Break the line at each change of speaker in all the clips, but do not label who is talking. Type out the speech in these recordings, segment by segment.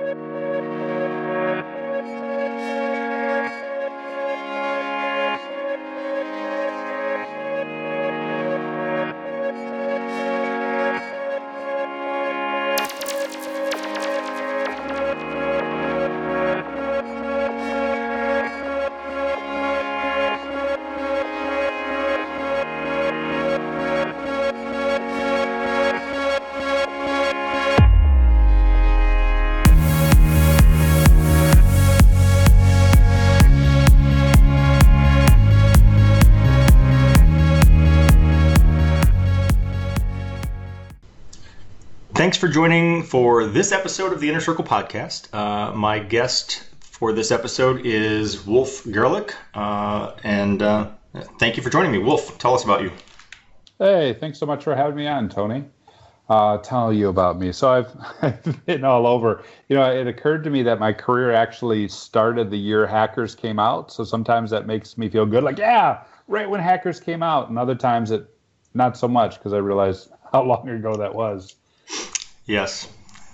Thanks for joining for this episode of the Inner Circle Podcast. My guest for this episode is Wolf Gerlich, and thank you for joining me. Wolf, tell us about you.
Hey, thanks so much for having me on, Tony. Tell you about me. So I've been all over. It occurred to me that my career actually started the year Hackers came out. So sometimes that makes me feel good, like, yeah, right when Hackers came out. And other times it not so much because I realized how long ago that was.
Yes.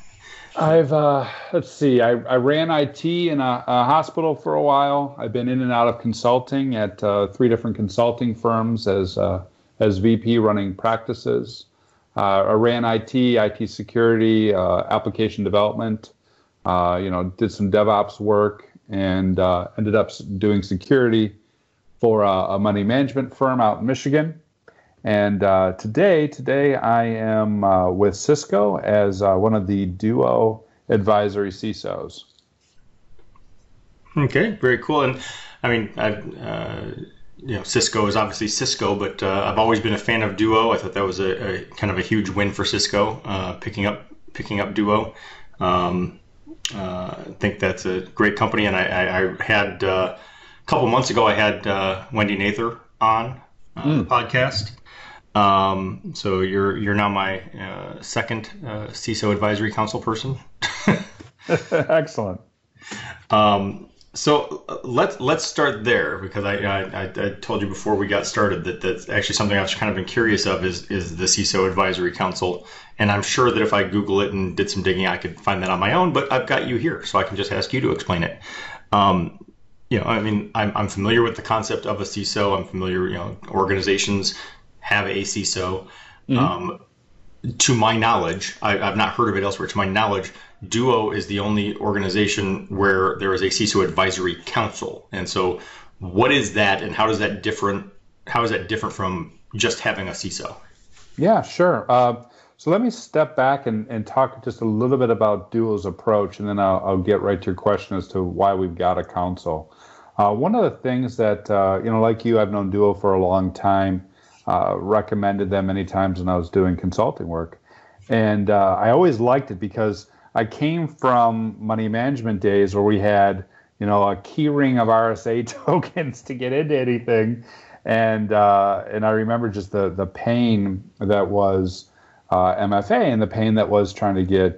Let's see, I ran IT in a hospital for a while. I've been in and out of consulting at 3 different consulting firms as VP running practices. I ran IT security, application development, did some DevOps work, and ended up doing security for a money management firm out in Michigan. And today I am with Cisco as one of the Duo advisory CISOs.
Okay, very cool. And I mean, Cisco is obviously Cisco, but I've always been a fan of Duo. I thought that was a kind of a huge win for Cisco, picking up Duo. I think that's a great company. And I had a couple months ago, I had Wendy Nather on the podcast. So you're now my second CISO advisory council person.
Excellent.
So let's start there, because I told you before we got started that that's actually something I've kind of been curious of is the CISO advisory council, and I'm sure that if I Google it and did some digging, I could find that on my own. But I've got you here, so I can just ask you to explain it. I'm familiar with the concept of a CISO. I'm familiar, organizations have a CISO. Mm-hmm. To my knowledge, I've not heard of it elsewhere. To my knowledge, Duo is the only organization where there is a CISO advisory council. And so what is that, and how is that different from just having a CISO?
Yeah, sure. So let me step back and talk just a little bit about Duo's approach, and then I'll get right to your question as to why we've got a council. One of the things that, like you, I've known Duo for a long time. Recommended them many times when I was doing consulting work. And I always liked it because I came from money management days where we had, a key ring of RSA tokens to get into anything. And I remember just the pain that was MFA and the pain that was trying to get,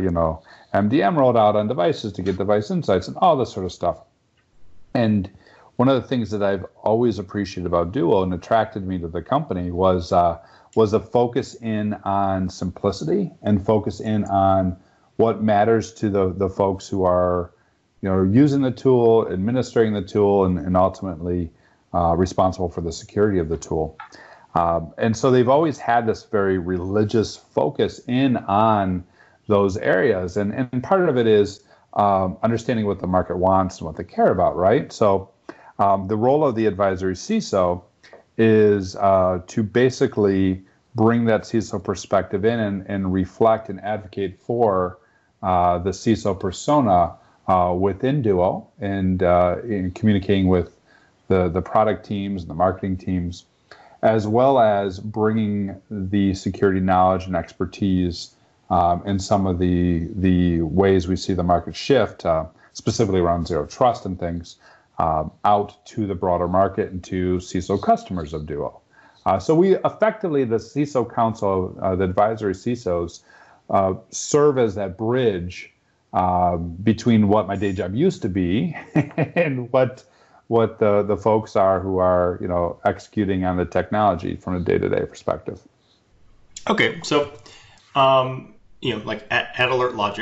MDM rolled out on devices to get device insights and all this sort of stuff. And one of the things that I've always appreciated about Duo and attracted me to the company was a focus in on simplicity and focus in on what matters to the folks who are, using the tool, administering the tool, and ultimately responsible for the security of the tool. And so they've always had this very religious focus in on those areas. And part of it is understanding what the market wants and what they care about, right? So the role of the advisory CISO is to basically bring that CISO perspective in and reflect and advocate for the CISO persona within Duo and in communicating with the product teams and the marketing teams, as well as bringing the security knowledge and expertise in some of the ways we see the market shift, specifically around zero trust and things, out to the broader market and to CISO customers of Duo. So we effectively, the CISO Council, the advisory CISOs, serve as that bridge between what my day job used to be and what the folks are who are executing on the technology from a day-to-day perspective.
Okay, so like at Alert Logic,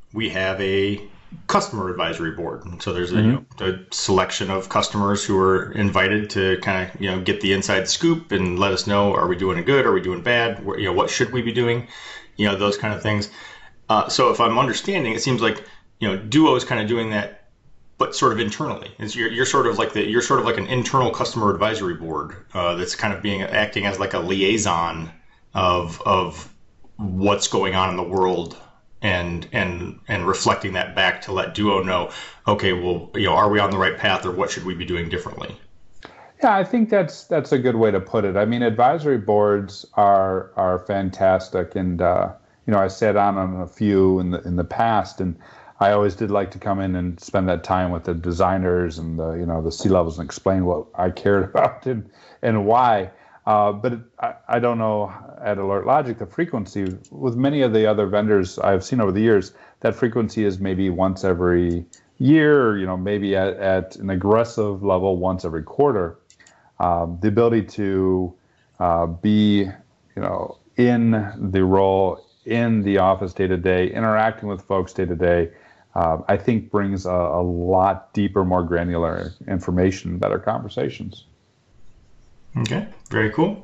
we have a customer advisory board. And so there's a selection of customers who are invited to kind of, get the inside scoop and let us know, are we doing good? Are we doing bad? What should we be doing? Those kind of things. So if I'm understanding, it seems like, Duo is kind of doing that, but sort of internally. You're sort of like an internal customer advisory board that's kind of acting as like a liaison of what's going on in the world and reflecting that back to let Duo know, okay, well, are we on the right path, or what should we be doing differently?
Yeah, I think that's a good way to put it. I mean, advisory boards are fantastic, and I sat on a few in the past, and I always did like to come in and spend that time with the designers and the C-levels and explain what I cared about and why. But I don't know at AlertLogic the frequency. With many of the other vendors I've seen over the years, that frequency is maybe once every year, or, maybe at an aggressive level once every quarter. The ability to be, in the role, in the office day to day, interacting with folks day to day, I think brings a lot deeper, more granular information, better conversations.
Okay, very cool.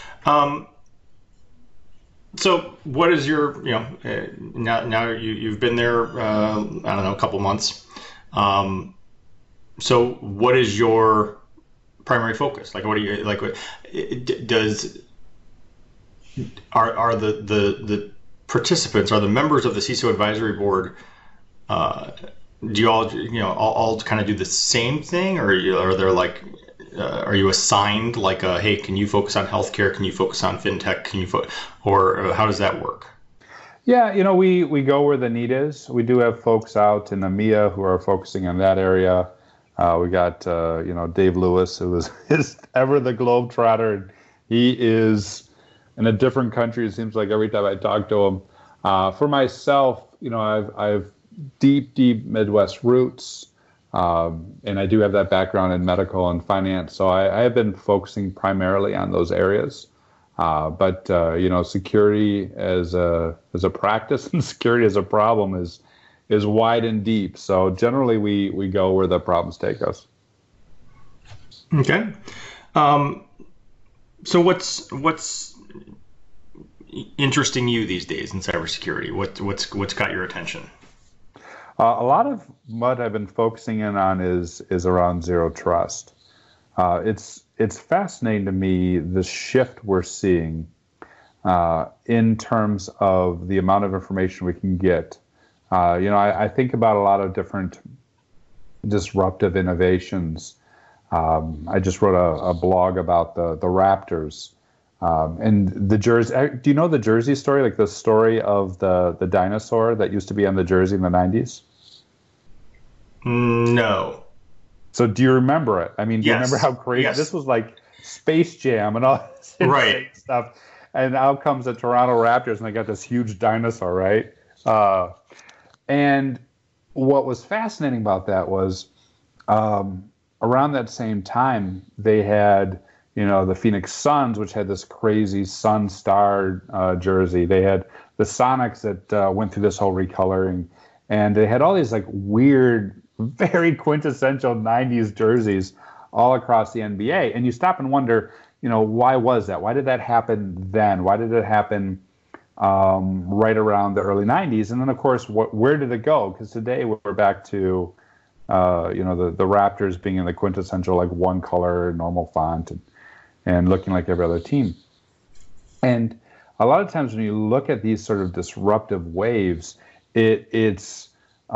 So what is your, now you've been there, I don't know, a couple months. So what is your primary focus? Like, what do you, like, are the participants, are the members of the CISO advisory board, do you all kind of do the same thing, or are there like, are you assigned like hey, can you focus on healthcare? Can you focus on fintech? Can you or how does that work?
Yeah, we go where the need is. We do have folks out in EMEA who are focusing on that area. We got Dave Lewis, who is ever the globetrotter. He is in a different country. It seems like every time I talk to him. For myself, I've deep Midwest roots. And I do have that background in medical and finance, so I have been focusing primarily on those areas. But security as a practice and security as a problem is wide and deep. So generally, we go where the problems take us.
Okay. So what's interesting you these days in cybersecurity? What's got your attention?
A lot of what I've been focusing in on is around zero trust. It's fascinating to me, the shift we're seeing in terms of the amount of information we can get. I think about a lot of different disruptive innovations. I just wrote a blog about the Raptors and the jersey. Do you know the jersey story? Like the story of the dinosaur that used to be on the jersey in the 90s?
No.
So do you remember it? I mean, do you
Yes.
remember how crazy
Yes.
this was, like Space Jam and all this
Right.
insane stuff? And out comes the Toronto Raptors, and they got this huge dinosaur, right? And what was fascinating about that was around that same time, they had, the Phoenix Suns, which had this crazy Sun Star jersey. They had the Sonics that went through this whole recoloring. And they had all these like weird, very quintessential 90s jerseys all across the NBA. And you stop and wonder, why was that? Why did that happen then? Why did it happen right around the early 90s? And then, of course, where did it go? Because today we're back to, the Raptors being in the quintessential like one color, normal font, and looking like every other team. And a lot of times when you look at these sort of disruptive waves, it's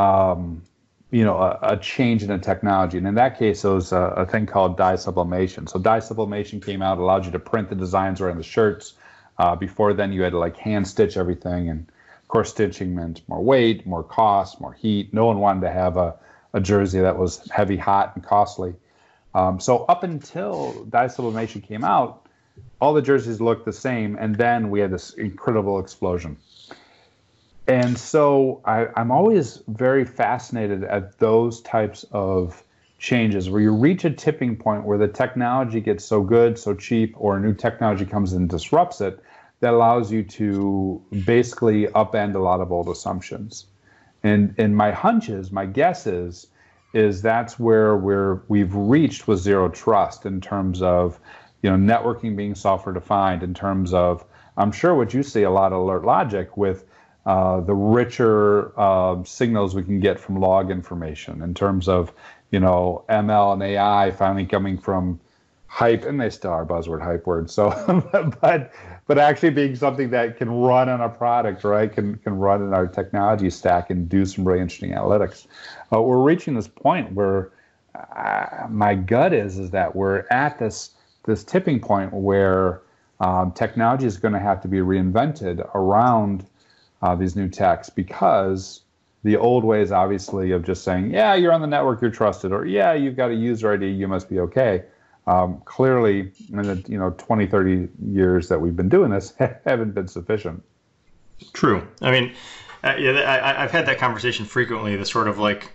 a change in the technology. And in that case, it was a thing called dye sublimation. So dye sublimation came out, allowed you to print the designs right on the shirts. Before then, you had to like hand stitch everything. And of course, stitching meant more weight, more cost, more heat. No one wanted to have a jersey that was heavy, hot, and costly. So up until dye sublimation came out, all the jerseys looked the same. And then we had this incredible explosion. And so I'm always very fascinated at those types of changes where you reach a tipping point where the technology gets so good, so cheap, or a new technology comes in and disrupts it, that allows you to basically upend a lot of old assumptions. And my hunches, my guesses, is that's where we've reached with zero trust in terms of, networking being software defined, in terms of, I'm sure what you see a lot of Alert Logic with the richer signals we can get from log information, in terms of, ML and AI finally coming from hype, and they still are buzzword hype words. So, but actually being something that can run on a product, right? Can run in our technology stack and do some really interesting analytics. We're reaching this point where my gut is that we're at this tipping point where technology is going to have to be reinvented around these new techs, because the old ways, obviously, of just saying, yeah, you're on the network, you're trusted, or yeah, you've got a user ID, you must be okay. Clearly, in the 20, 30 years that we've been doing this, haven't been sufficient.
True. I mean, I've had that conversation frequently. The sort of like,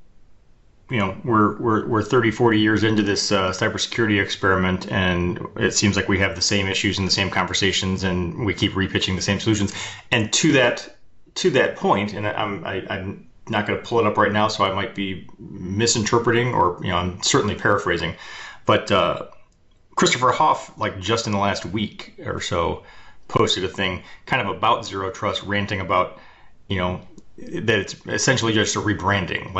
we're 30, 40 years into this cybersecurity experiment, and it seems like we have the same issues and the same conversations, and we keep repitching the same solutions. And to that point, and I'm not going to pull it up right now, so I might be misinterpreting, or I'm certainly paraphrasing. But Christopher Hoff, like just in the last week or so, posted a thing kind of about zero trust, ranting about, that it's essentially just a rebranding.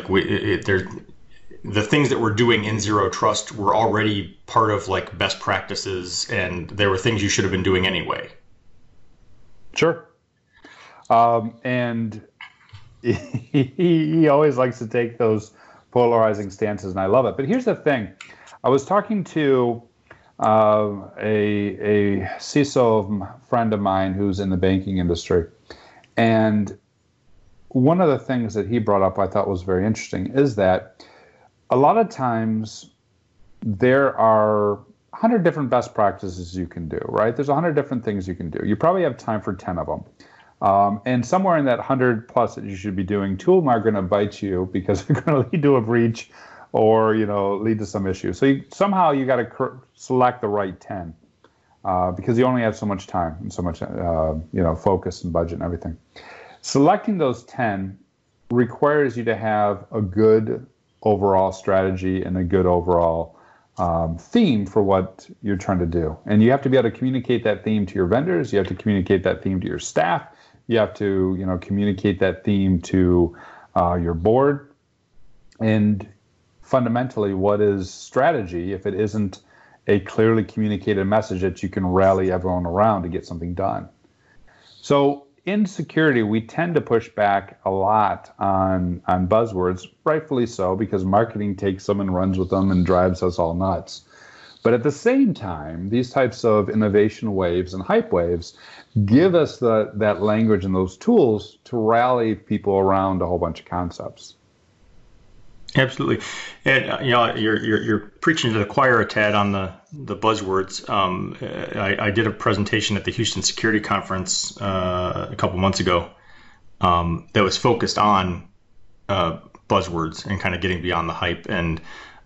The things that we're doing in zero trust were already part of like best practices, and there were things you should have been doing anyway.
Sure. And he always likes to take those polarizing stances, and I love it. But here's the thing. I was talking to a CISO friend of mine who's in the banking industry, and one of the things that he brought up I thought was very interesting is that a lot of times there are 100 different best practices you can do, right? There's 100 different things you can do. You probably have time for 10 of them. And somewhere in that 100 plus that you should be doing, 2 of them are going to bite you because they're going to lead to a breach or lead to some issue. So somehow you got to select the right 10 because you only have so much time and so much focus and budget and everything. Selecting those 10 requires you to have a good overall strategy and a good overall theme for what you're trying to do. And you have to be able to communicate that theme to your vendors. You have to communicate that theme to your staff. You have to communicate that theme to your board. And fundamentally, what is strategy if it isn't a clearly communicated message that you can rally everyone around to get something done? So in security, we tend to push back a lot on buzzwords, rightfully so, because marketing takes them and runs with them and drives us all nuts. But at the same time, these types of innovation waves and hype waves give us that language and those tools to rally people around a whole bunch of concepts.
Absolutely, and you're preaching to the choir a tad on the buzzwords. I did a presentation at the Houston Security Conference a couple months ago that was focused on buzzwords and kind of getting beyond the hype. And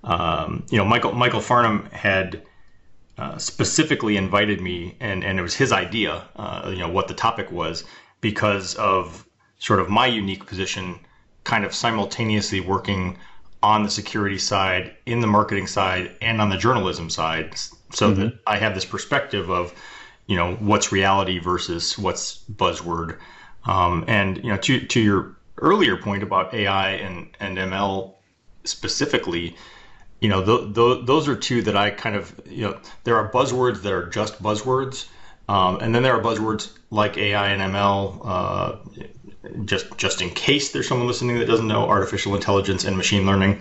Michael Farnham had specifically invited me, and it was his idea, what the topic was, because of sort of my unique position, kind of simultaneously working on the security side, in the marketing side, and on the journalism side, so that I have this perspective of, what's reality versus what's buzzword. And to your earlier point about AI and ML specifically, those are two that I kind of, there are buzzwords that are just buzzwords, and then there are buzzwords like AI and ML. Just in case there's someone listening that doesn't know, artificial intelligence and machine learning,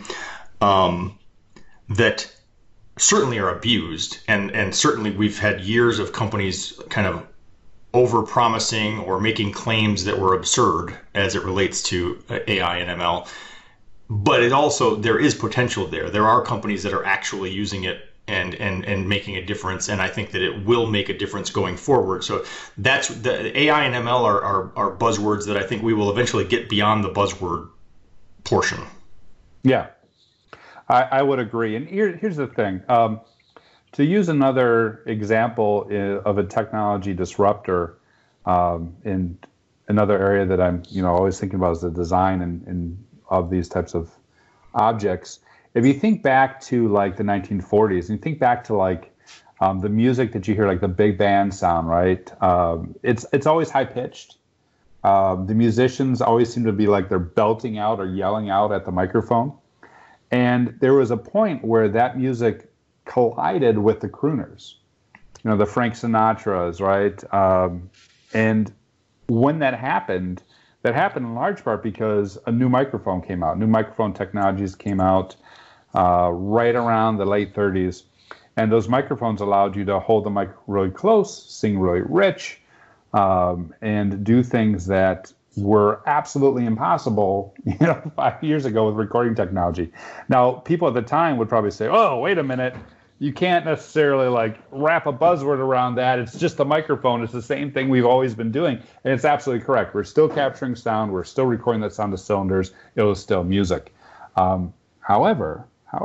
that certainly are abused, and certainly we've had years of companies kind of over-promising or making claims that were absurd as it relates to AI and ML. But there is potential there. There are companies that are actually using it and making a difference, and I think that it will make a difference going forward. So that's the AI and ML are buzzwords that I think we will eventually get beyond the buzzword portion.
Yeah, I would agree. And here's the thing. To use another example of a technology disruptor, and another area that I'm, always thinking about is the design and of these types of objects. If you think back to like the 1940s, and you think back to like the music that you hear, like the big band sound, right? It's always high pitched. The musicians always seem to be like they're belting out or yelling out at the microphone. And there was a point where that music collided with the crooners, the Frank Sinatras, right? And when that happened in large part because a new microphone came out. New microphone technologies came out right around the late 30s. And those microphones allowed you to hold the mic really close, sing really rich, and do things that were absolutely impossible, 5 years ago with recording technology. Now, people at the time would probably say, "Oh, wait a minute. You can't necessarily like wrap a buzzword around that. It's just a microphone. It's the same thing we've always been doing." And it's absolutely correct. We're still capturing sound. We're still recording that sound to cylinders. It was still music. However,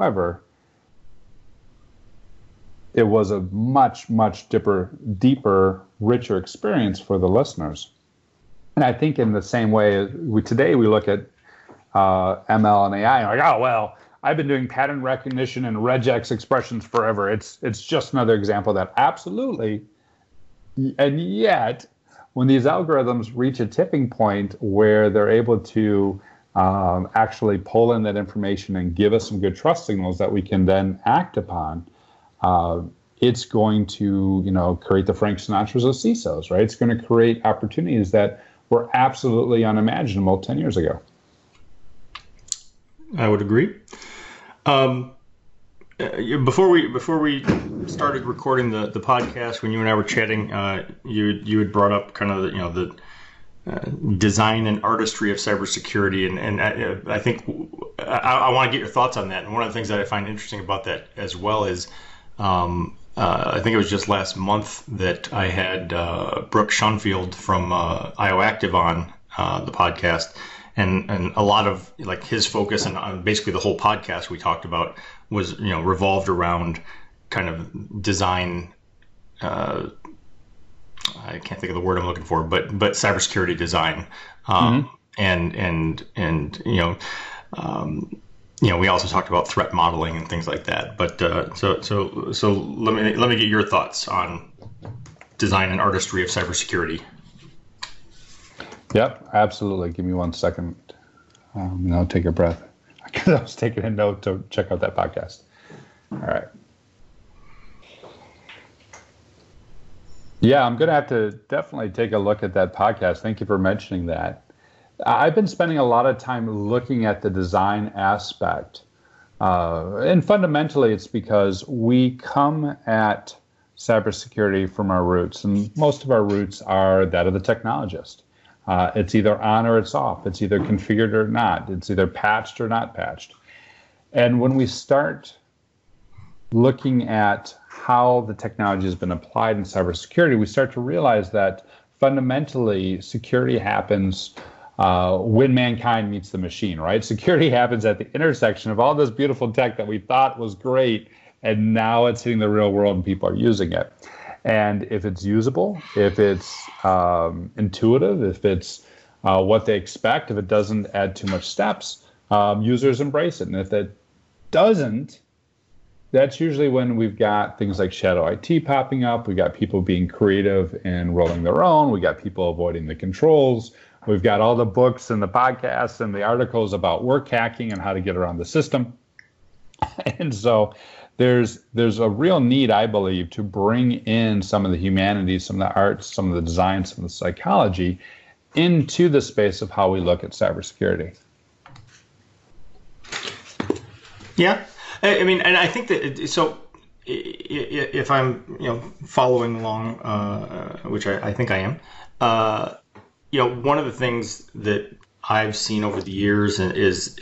it was a much, much deeper, richer experience for the listeners. And I think in the same way, today we look at ML and AI, and like, oh, well, I've been doing pattern recognition and regex expressions forever. It's just another example of that. Absolutely. And yet, when these algorithms reach a tipping point where they're able to actually pull in that information and give us some good trust signals that we can then act upon, it's going to, create the Frank Sinatras of CISOs, right? It's going to create opportunities that were absolutely unimaginable 10 years ago.
I would agree. Before we started recording the podcast, when you and I were chatting, you had brought up kind of the design and artistry of cybersecurity, and I think I want to get your thoughts on that. And one of the things that I find interesting about that as well is I think it was just last month that I had Brooke Schonfield from IOActive on the podcast, and a lot of like his focus and on basically the whole podcast we talked about was revolved around kind of design. I can't think of the word I'm looking for, but cybersecurity design, we also talked about threat modeling and things like that. But so let me get your thoughts on design and artistry of cybersecurity.
Yep, absolutely. Give me 1 second. I'll take a breath. I was taking a note to check out that podcast. All right. Yeah, I'm going to have to definitely take a look at that podcast. Thank you for mentioning that. I've been spending a lot of time looking at the design aspect. And fundamentally, it's because we come at cybersecurity from our roots, and most of our roots are that of the technologist. It's either on or it's off. It's either configured or not. It's either patched or not patched. And when we start looking at how the technology has been applied in cybersecurity, we start to realize that fundamentally security happens when mankind meets the machine, right? Security happens at the intersection of all this beautiful tech that we thought was great, and now it's hitting the real world and people are using it. And if it's usable, if it's intuitive, if it's what they expect, if it doesn't add too much steps, users embrace it. And if it doesn't, that's usually when we've got things like shadow IT popping up. We've got people being creative and rolling their own. We got people avoiding the controls. We've got all the books and the podcasts and the articles about work hacking and how to get around the system. And so there's a real need, I believe, to bring in some of the humanities, some of the arts, some of the design, some of the psychology into the space of how we look at cybersecurity.
Yeah, I mean, and I think that so. If I'm following along, which I think I am, one of the things that I've seen over the years is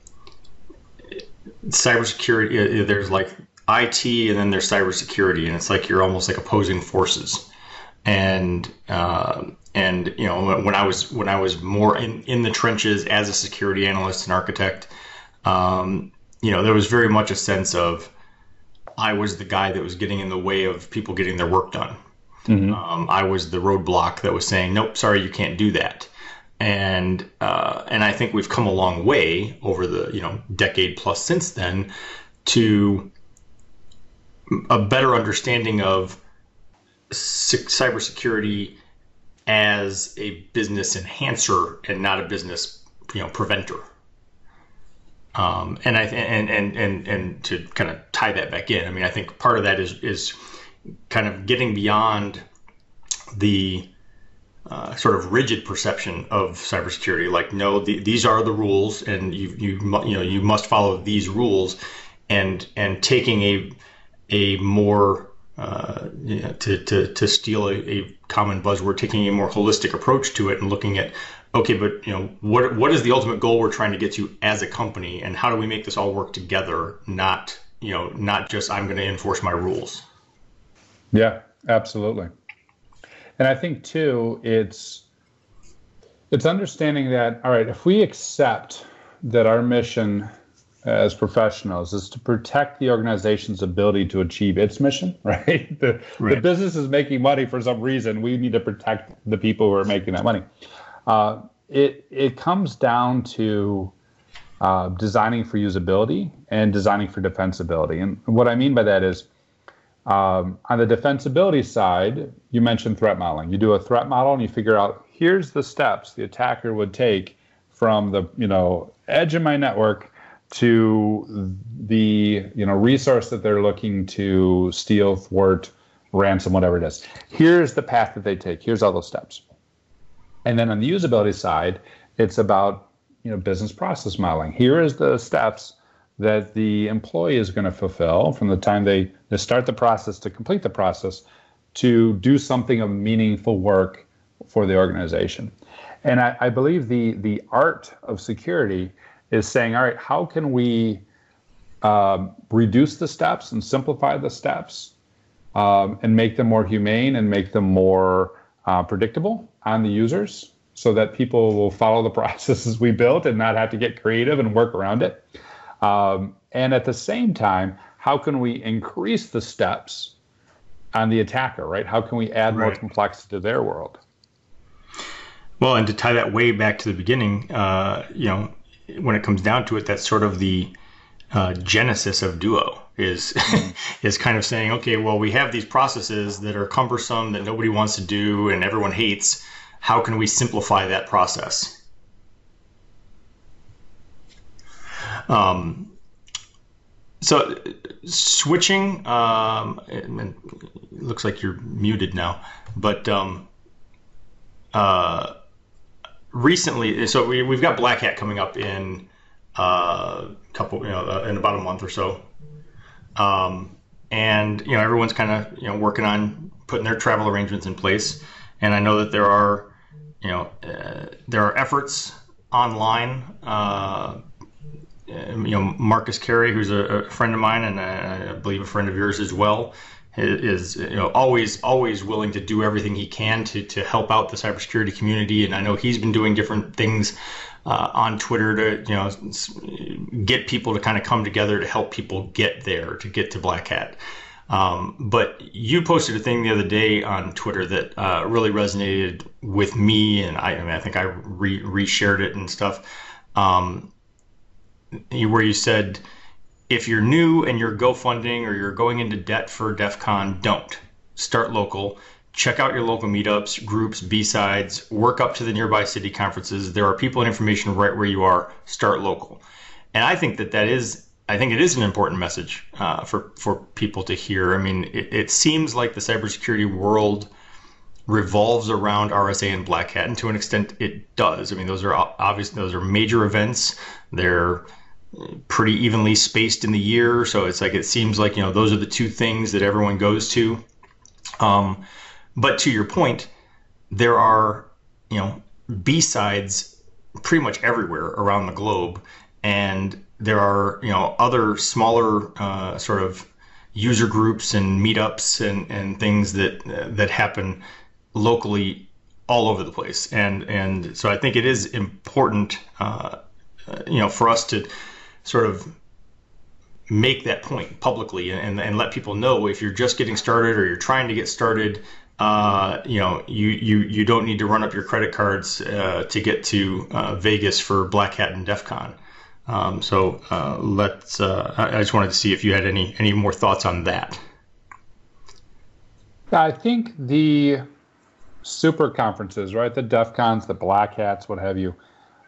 cybersecurity. There's like IT, and then there's cybersecurity, and it's like you're almost like opposing forces. And when I was more in the trenches as a security analyst and architect, there was very much a sense of I was the guy that was getting in the way of people getting their work done. Mm-hmm. I was the roadblock that was saying, nope, sorry, you can't do that. and I think we've come a long way over the decade plus since then to a better understanding of cybersecurity as a business enhancer and not a business preventer. And to kind of tie that back in, I mean, I think part of that is kind of getting beyond the sort of rigid perception of cybersecurity. Like, no, these are the rules, and you must follow these rules, and taking a more to steal a common buzzword, taking a more holistic approach to it and looking at, okay, but what is the ultimate goal we're trying to get to as a company, and how do we make this all work together? Not just I'm going to enforce my rules.
Yeah, absolutely. And I think too, it's understanding that, all right, if we accept that our mission as professionals is to protect the organization's ability to achieve its mission, right? The business is making money for some reason. We need to protect the people who are making that money. It comes down to designing for usability and designing for defensibility. And what I mean by that is, on the defensibility side, you mentioned threat modeling. You do a threat model and you figure out, here's the steps the attacker would take from the edge of my network to the resource that they're looking to steal, thwart, ransom, whatever it is. Here's the path that they take. Here's all those steps. And then on the usability side, it's about business process modeling. Here is the steps that the employee is going to fulfill from the time they start the process to complete the process to do something of meaningful work for the organization. And I believe the art of security is saying, all right, how can we reduce the steps and simplify the steps and make them more humane and make them more predictable on the users so that people will follow the processes we built and not have to get creative and work around it. And at the same time, how can we increase the steps on the attacker, right? How can we add more complexity to their world?
Well, and to tie that way back to the beginning, when it comes down to it, that's sort of the genesis of Duo is kind of saying, okay, well, we have these processes that are cumbersome, that nobody wants to do and everyone hates. How can we simplify that process? So switching, it looks like you're muted now, but recently, so we've got Black Hat coming up in in about a month or so, and everyone's kind of working on putting their travel arrangements in place, and I know that there are efforts online. Marcus Carey, who's a friend of mine and I believe a friend of yours as well, is always willing to do everything he can to help out the cybersecurity community. And I know he's been doing different things on Twitter to get people to kind of come together to help people get there, to get to Black Hat. But you posted a thing the other day on Twitter that really resonated with me, and I think I reshared it and stuff. Where you said, if you're new and you're GoFunding or you're going into debt for DEF CON, don't. Start local. Check out your local meetups, groups, B-sides, work up to the nearby city conferences. There are people and information right where you are. Start local. And I think it is an important message for people to hear. I mean, it seems like the cybersecurity world revolves around RSA and Black Hat, and to an extent it does. I mean, those are major events. They're pretty evenly spaced in the year, so it seems like those are the two things that everyone goes to. But to your point, there are B-sides pretty much everywhere around the globe, and there are other smaller sort of user groups and meetups and things that happen locally all over the place, and so I think it is important for us to sort of make that point publicly and let people know, if you're just getting started or you're trying to get started, you don't need to run up your credit cards to get to Vegas for Black Hat and DEF CON. I just wanted to see if you had any more thoughts on that.
I think the super conferences, right, the DEF CONs, the Black Hats, what have you,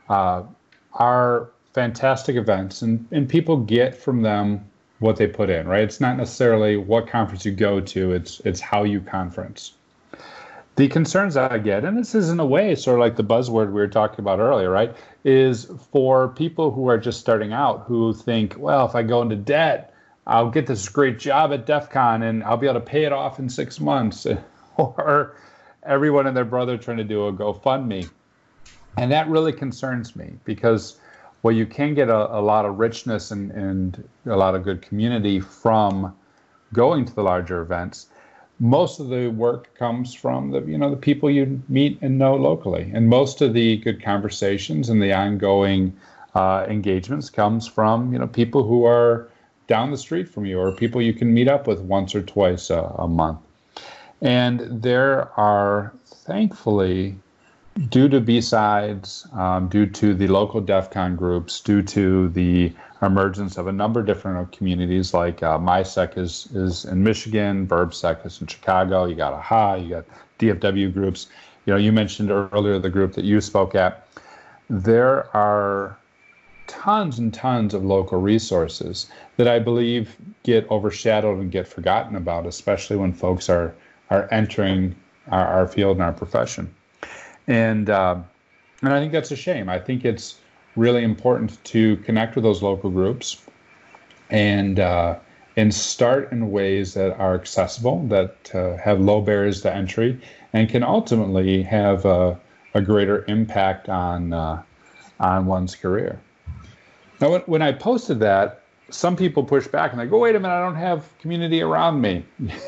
are fantastic events, and people get from them what they put in, right? It's not necessarily what conference you go to, it's how you conference. The concerns that I get, and this is in a way sort of like the buzzword we were talking about earlier, right, is for people who are just starting out, who think, well, if I go into debt, I'll get this great job at DEF CON and I'll be able to pay it off in 6 months. Or everyone and their brother trying to do a GoFundMe. And that really concerns me, because well, you can get a lot of richness and a lot of good community from going to the larger events. Most of the work comes from the people you meet and know locally, and most of the good conversations and the ongoing engagements comes from people who are down the street from you, or people you can meet up with once or twice a month. And there are, thankfully, due to B-Sides, due to the local DEF CON groups, due to the emergence of a number of different communities, like MySec is in Michigan, BurbSec is in Chicago, you got AHA, you got DFW groups. You mentioned earlier the group that you spoke at. There are tons and tons of local resources that I believe get overshadowed and get forgotten about, especially when folks are entering our field and our profession. And I think that's a shame. I think it's really important to connect with those local groups and start in ways that are accessible, that have low barriers to entry, and can ultimately have a greater impact on one's career. Now, when I posted that, some people push back and they go, wait a minute, I don't have community around me.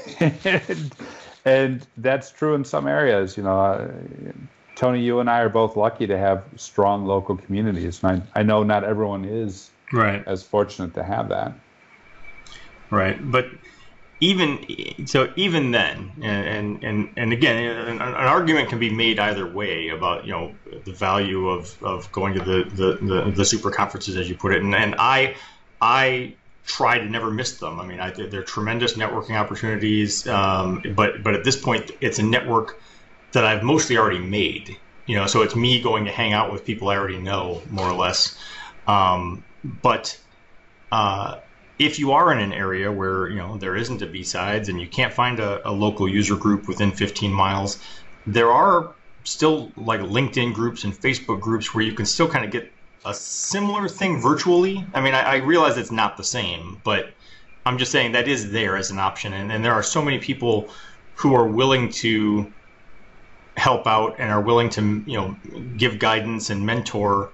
And that's true in some areas. Tony, you and I are both lucky to have strong local communities. And I know not everyone is as fortunate to have that. Right.
But even then, and again, an argument can be made either way about, the value of going to the super conferences, as you put it. And I try to never miss them. I mean, they're tremendous networking opportunities. But at this point, it's a network that I've mostly already made, so it's me going to hang out with people I already know, more or less. But if you are in an area where, there isn't a B-Sides and you can't find a local user group within 15 miles, there are still like LinkedIn groups and Facebook groups where you can still kind of get a similar thing virtually. I mean, I realize it's not the same, but I'm just saying that is there as an option. And there are so many people who are willing to help out and are willing to, give guidance and mentor,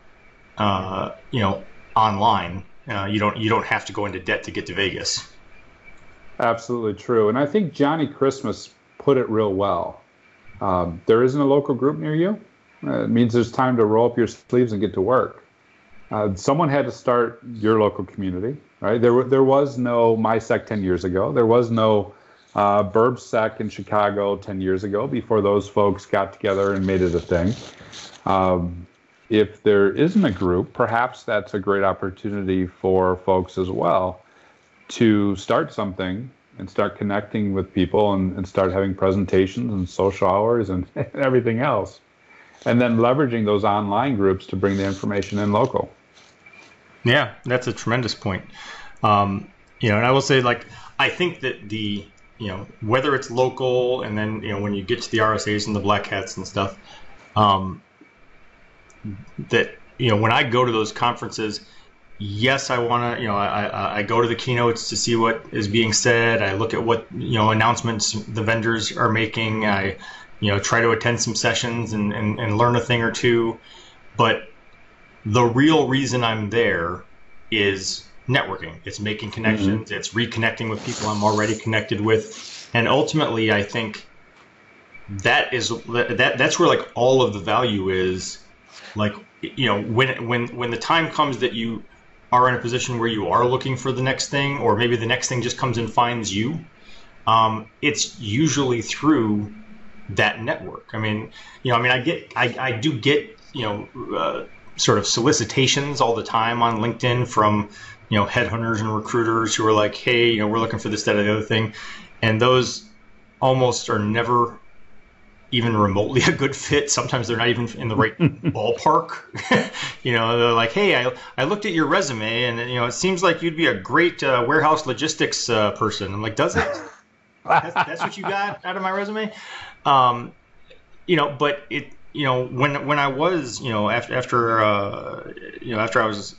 online. You don't have to go into debt to get to Vegas.
Absolutely true. And I think Johnny Christmas put it real well. There isn't a local group near you. It means there's time to roll up your sleeves and get to work. Someone had to start your local community, right? There was no MySec 10 years ago. There was no BurbSec in Chicago 10 years ago, before those folks got together and made it a thing. If there isn't a group, perhaps that's a great opportunity for folks as well to start something and start connecting with people and start having presentations and social hours and everything else. And then leveraging those online groups to bring the information in local.
Yeah, that's a tremendous point. And I will say, I think that whether it's local and then, when you get to the RSAs and the Black Hats and stuff, that, when I go to those conferences, yes, I want to, I go to the keynotes to see what is being said. I look at what, announcements the vendors are making. I, try to attend some sessions and learn a thing or two. But the real reason I'm there is networking. It's making connections. Mm-hmm. It's reconnecting with people I'm already connected with. And ultimately, I think that's where all of the value is. When the time comes that you are in a position where you are looking for the next thing, or maybe the next thing just comes and finds you, it's usually through that network. I mean, I do get, sort of solicitations all the time on LinkedIn from, headhunters and recruiters who are like, hey, we're looking for this, that, or the other thing. And those almost are never even remotely a good fit. Sometimes they're not even in the right ballpark. They're like, hey, I looked at your resume and, it seems like you'd be a great warehouse logistics person. I'm like, does it? That's what you got out of my resume? But it, when I was, after I was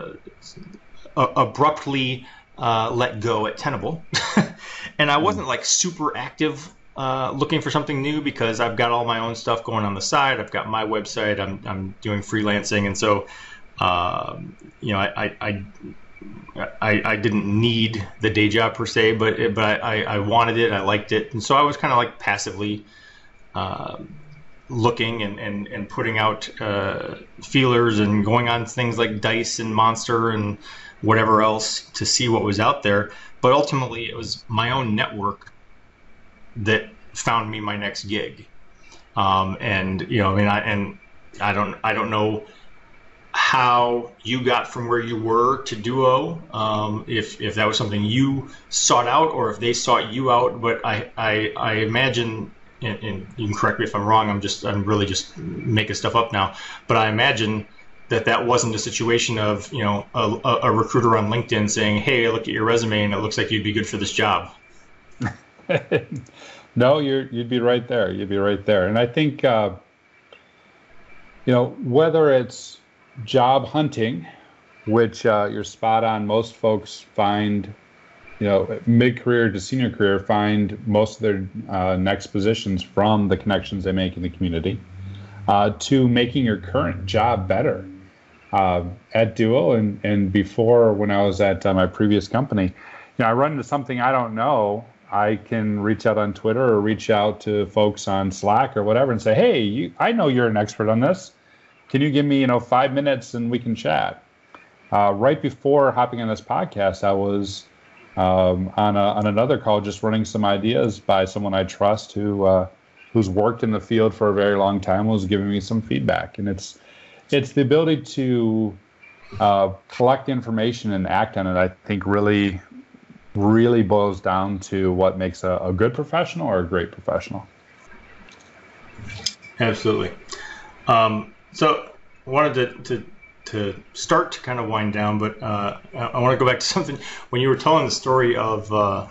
abruptly let go at Tenable, and I wasn't like super active looking for something new because I've got all my own stuff going on the side. I've got my website. I'm doing freelancing, and so I didn't need the day job per se, but I wanted it. I liked it, and so I was kind of like passively looking and putting out feelers and going on things like Dice and Monster and whatever else to see what was out there. But ultimately, it was my own network that found me my next gig. I don't know how you got from where you were to Duo, if that was something you sought out or if they sought you out. But I imagine, and you can correct me if I'm wrong, I'm really just making stuff up now, but I imagine that wasn't a situation of, a recruiter on LinkedIn saying, hey, I looked at your resume and it looks like you'd be good for this job.
No, you'd be right there. You'd be right there. And I think, whether it's job hunting, which you're spot on, most folks find, mid-career to senior career, find most of their next positions from the connections they make in the community, to making your current job better. At Duo and before, when I was at my previous company, I run into something I don't know, I can reach out on Twitter or reach out to folks on Slack or whatever and say, hey, I know you're an expert on this. Can you give me 5 minutes and we can chat? Right before hopping on this podcast, I was on another call just running some ideas by someone I trust who's worked in the field for a very long time, was giving me some feedback. And it's the ability to collect information and act on it, I think, really boils down to what makes a good professional or a great professional.
Absolutely. So I wanted to start to kind of wind down, but I want to go back to something when you were telling the story of the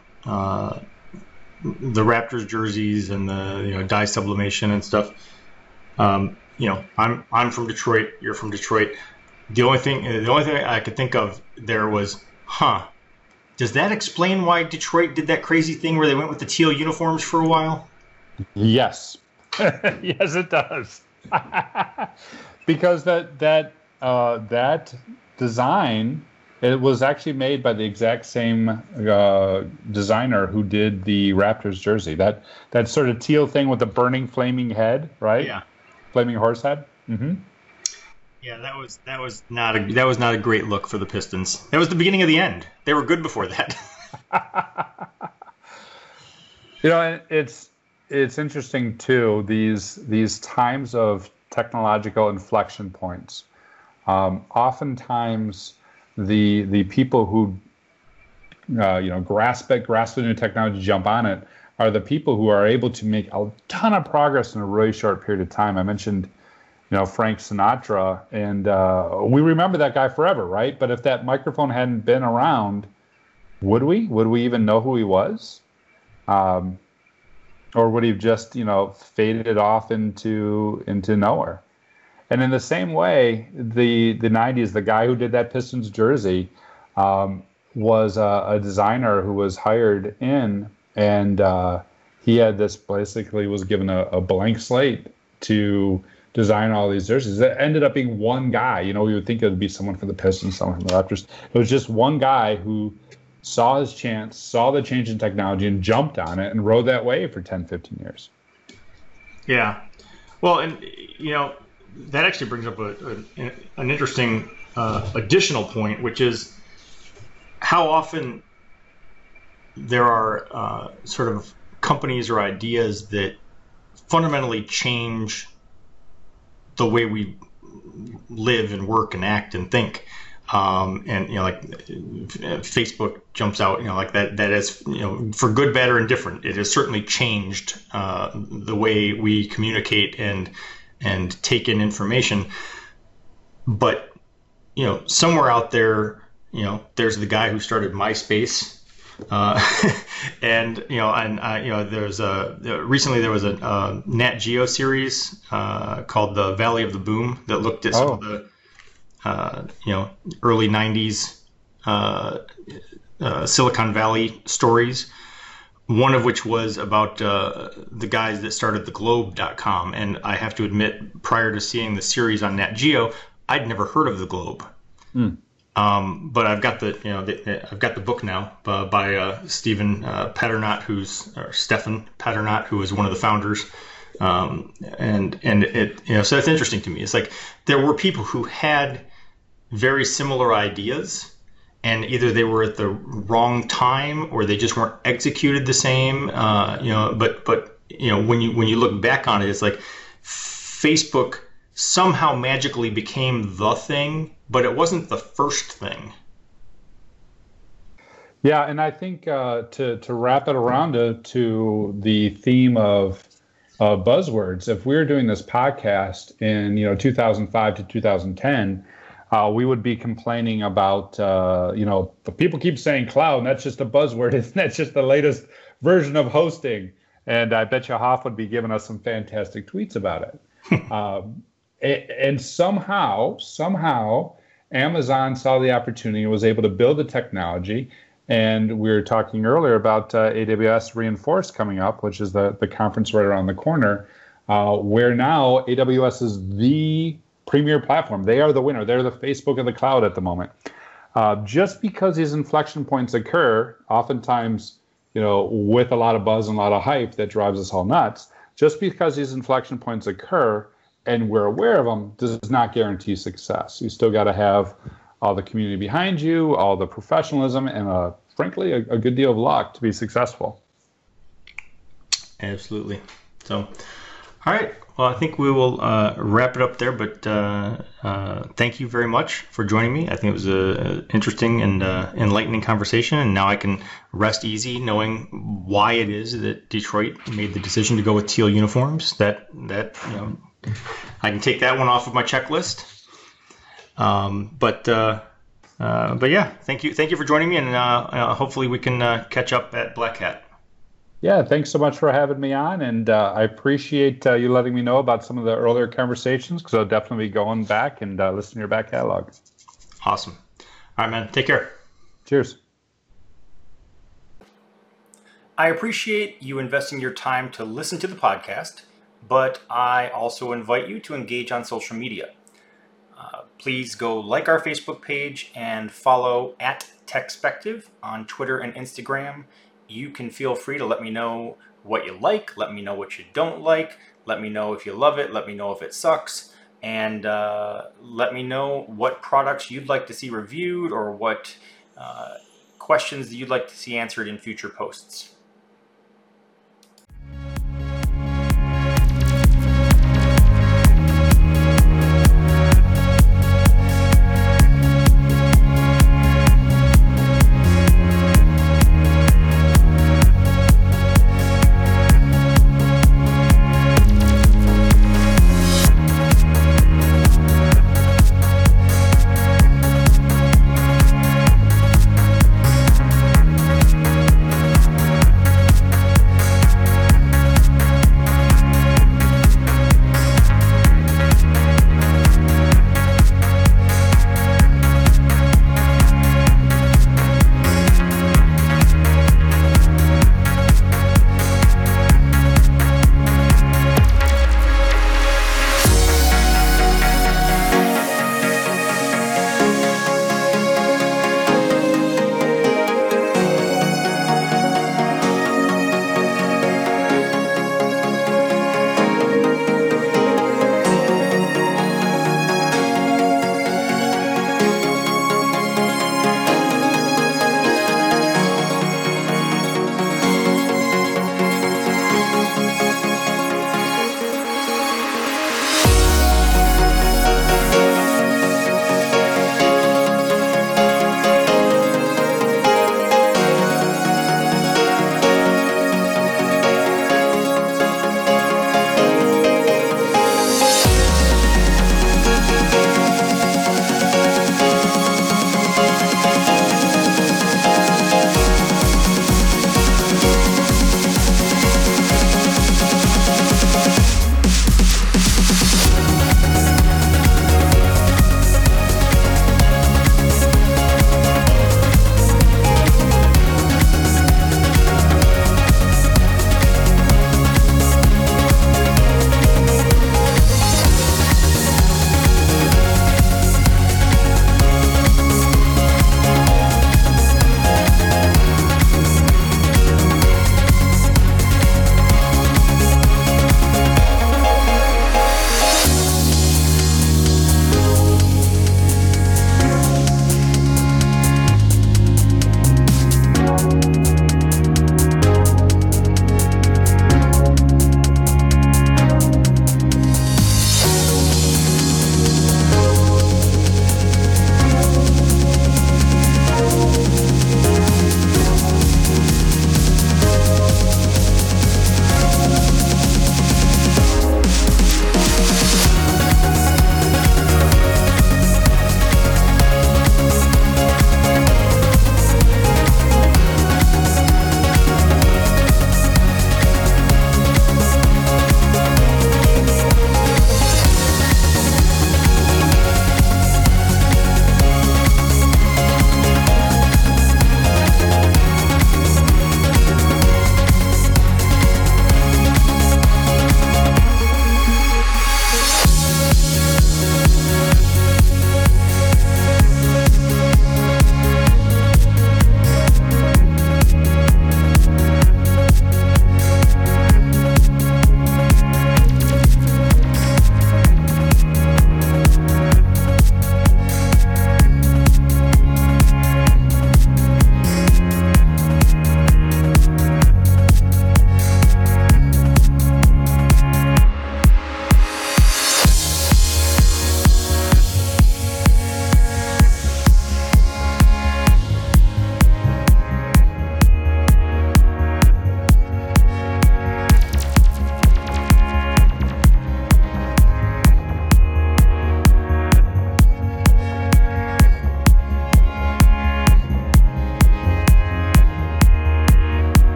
Raptors jerseys and the dye sublimation and stuff. I'm from Detroit. You're from Detroit. The only thing I could think of there was, does that explain why Detroit did that crazy thing where they went with the teal uniforms for a while?
Yes. Yes, it does. Because that design, it was actually made by the exact same designer who did the Raptors jersey. That sort of teal thing with the burning, flaming head, right?
Yeah.
Flaming horse head. Mm-hmm.
Yeah, that was not a great look for the Pistons. That was the beginning of the end. They were good before that.
It's interesting too. These times of technological inflection points. Oftentimes, the people who grasp the new technology, jump on it, are the people who are able to make a ton of progress in a really short period of time. I mentioned, Frank Sinatra, and we remember that guy forever, right? But if that microphone hadn't been around, would we? Would we even know who he was? Or would he have just, faded off into nowhere? And in the same way, the 90s, the guy who did that Pistons jersey was a designer who was hired in, and he had basically was given a blank slate to design all these jerseys. It ended up being one guy. We would think it would be someone from the Pistons, someone from the Raptors. It was just one guy who saw his chance, saw the change in technology, and jumped on it and rode that wave for 10, 15 years.
Yeah. Well, and, that actually brings up an interesting additional point, which is how often there are sort of companies or ideas that fundamentally change the way we live and work and act and think. And like Facebook jumps out, like that is, for good, bad, or indifferent, it has certainly changed the way we communicate and take in information. But somewhere out there, there's the guy who started MySpace, and recently there was a Nat Geo series called The Valley of the Boom that looked at some of the early 90s Silicon Valley stories, one of which was about the guys that started theglobe.com. And I have to admit, prior to seeing the series on Nat Geo, I'd never heard of the Globe. But I've got the book now by Stephen Stefan Paternotte, who is one of the founders. And it, so that's interesting to me. It's like there were people who had very similar ideas, and either they were at the wrong time or they just weren't executed the same. But when you look back on it, it's like Facebook somehow magically became the thing, but it wasn't the first thing.
Yeah, and I think to wrap it around to the theme of buzzwords, if we were doing this podcast in 2005 to 2010, we would be complaining about but people keep saying cloud, and that's just a buzzword. Isn't that just the latest version of hosting? And I bet you Hoff would be giving us some fantastic tweets about it. And somehow Amazon saw the opportunity and was able to build the technology. And we were talking earlier about AWS Reinforce coming up, which is the conference right around the corner, where now AWS is the premier platform. They are the winner. They're the Facebook of the cloud at the moment. Just because these inflection points occur, oftentimes, with a lot of buzz and a lot of hype that drives us all nuts, just because these inflection points occur and we're aware of them does not guarantee success. You still got to have all the community behind you, all the professionalism, and frankly, a good deal of luck to be successful.
Absolutely. So, all right. Well, I think we will wrap it up there, but thank you very much for joining me. I think it was an interesting and enlightening conversation, and now I can rest easy knowing why it is that Detroit made the decision to go with teal uniforms. That I can take that one off of my checklist. But yeah, thank you for joining me, and hopefully we can catch up at Black Hat.
Yeah, thanks so much for having me on, and I appreciate you letting me know about some of the earlier conversations, because I'll definitely be going back and listen to your back catalog.
Awesome. All right, man. Take care.
Cheers.
I appreciate you investing your time to listen to the podcast, but I also invite you to engage on social media. Please go like our Facebook page and follow @Techspective on Twitter and Instagram. You can feel free to let me know what you like, let me know what you don't like, let me know if you love it, let me know if it sucks, and let me know what products you'd like to see reviewed or what questions you'd like to see answered in future posts.